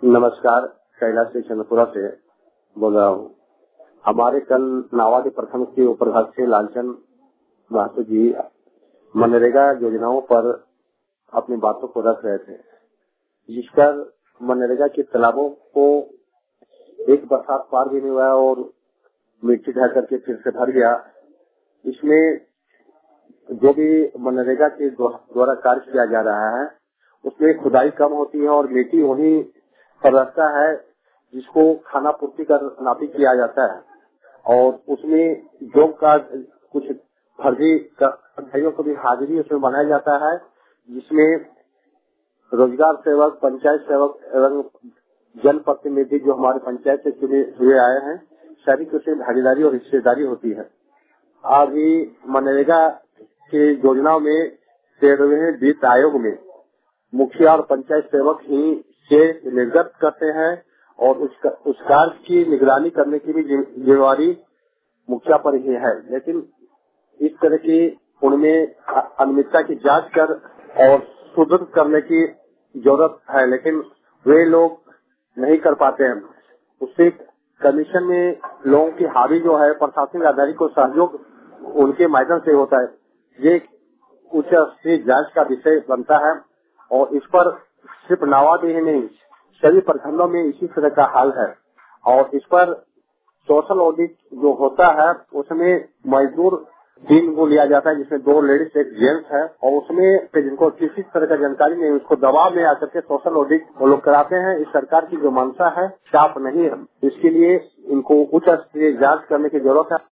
नमस्कार, कैलाश से चंद्रपुरा से बोल रहा हूँ। हमारे कल नावाडी प्रखंड के उपाध्यक्ष लालचंद महतो जी मनरेगा योजनाओं पर अपनी बातों को रख रहे थे, जिस पर मनरेगा के तालाबों को एक बरसात पार भी नहीं हुआ और मिट्टी ढक करके फिर से भर गया। इसमें जो भी मनरेगा के द्वारा कार्य किया जा रहा है उसमें खुदाई कम होती है और मिट्टी वही पर रहता है जिसको खाना पूर्ति कर नापी किया जाता है और उसमें जॉब का कुछ फर्जी कर्मचारियों को भी हाजिरी उसमें बनाया जाता है, जिसमें रोजगार सेवक, पंचायत सेवक एवं जनप्रतिनिधि जो हमारे पंचायत से चुने हुए आए हैं सभी की उसमें भागीदारी और हिस्सेदारी होती है। अभी मनरेगा के योजनाओं में 13वें वित्त आयोग में मुखिया और पंचायत सेवक ही से निर्गत करते हैं और उस कार्य की निगरानी करने की भी जिम्मेवारी मुखिया पर ही है, लेकिन इस तरह की उनमें अनियमितता की जांच कर और सुदृढ़ करने की जरूरत है, लेकिन वे लोग नहीं कर पाते हैं। उससे कमीशन में लोगों की हावी जो है प्रशासनिक अधिकारी को सहयोग उनके माध्यम से होता है। ये उच्च स्तरीय जांच का विषय बनता है और इस पर सिर्फ नावाडी ही नहीं सभी प्रखंडों में इसी तरह का हाल है। और इस पर सोशल ऑडिट जो होता है उसमें मजदूर 3 को लिया जाता है, जिसमें 2 लेडीज एक जेंट्स है और उसमें जिनको किसी तरह का जानकारी नहीं उसको दबाव में आकर के सोशल ऑडिट वो लोग कराते हैं। इस सरकार की जो मंशा है साफ नहीं है, इसके लिए इनको उच्च स्तरीय जांच करने की जरूरत है।